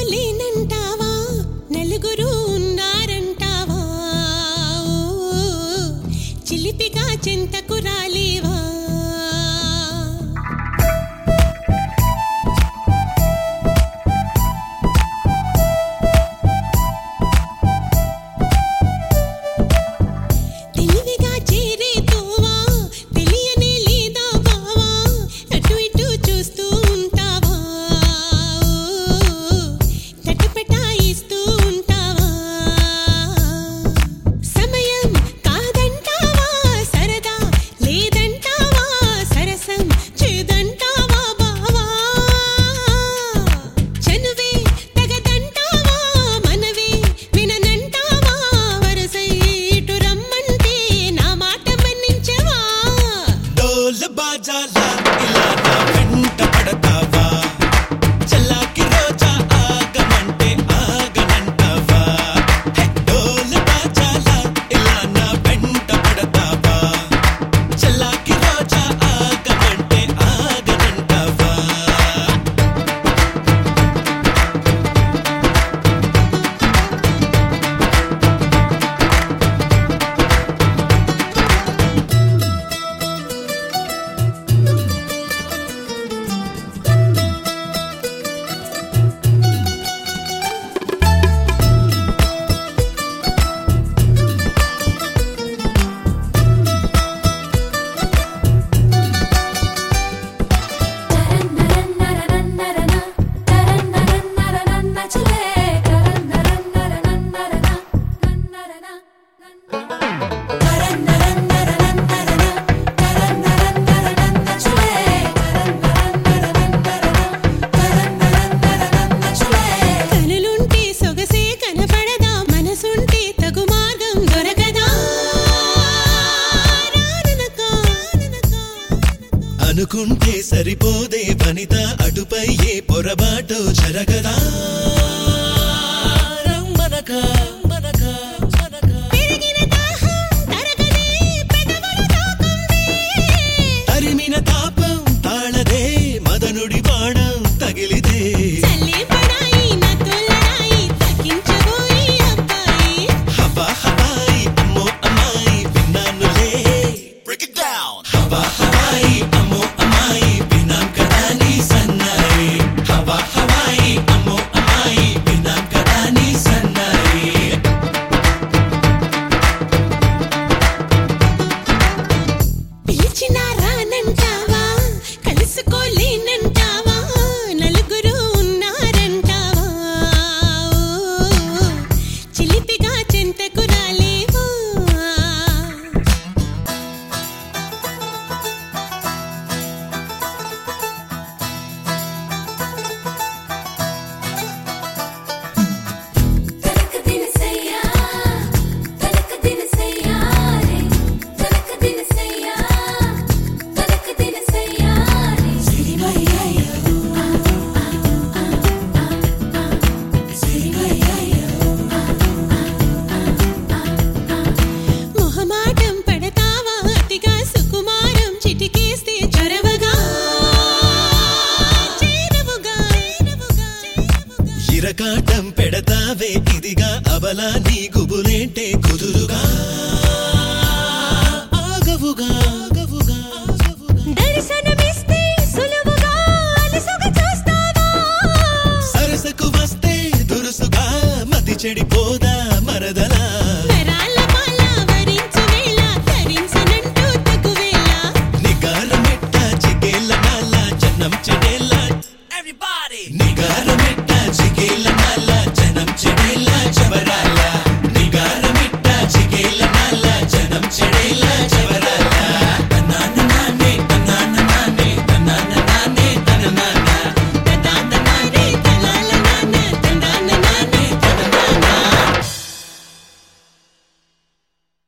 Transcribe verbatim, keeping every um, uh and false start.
లేనంటావా నలుగురు ఉన్నారంటావా చిలిపిగా చింతకు రాలేవా అనుకుంటే సరిపోదే వనిత అటుపై ఏ పొరబాటో జరగదా రమ్మనక మనక పెరిగిన దాహం తరగదే పెదవుల తాకందే తరిమిన తాపం తాళదే మదనుడి బాణం తగిలిదే చల్లే పడాయి నా తొలరాయి తగ్గించబోయి అబ్బాయి హవా హవాయి అమ్మో అమ్మాయి విన్నానులే బ్రేక్ ఇట్ డౌన్ హవా హవాయి అమ్మో అమ్మాయి విన్నాం కదా నీ సన్నాయి హవా హవాయి అమ్మో అమ్మాయి విన్నాం కదా నీ సన్నాయి పిలిచినా రానంటావా కలుసుకోలేనంటావా నలుగురు ఉన్నారంటావా చిలిపిగా చింతకు రాలేవా తనక దినసయ్యా తనక దినసయ్యా రే తనక దినసయ్యా తనక దినసయ్యా రే సిరిమయ్యయ్యో సిరిమయ్యయ్యో మొహమాటం పడతావా అతిగా సుకుమారం చిటికేస్తే చొరవగా చేరవుగా ఇరకాటం పెడతావే ఇదిగా అబలా నీ గుబులేంటే కుదురుగా ఆగవుగా ఆగవుగా దర్శనమిస్తే సులువుగా అలసుగా చూస్తావా సరసకు వస్తే దురుసుగా మతి చెడిపో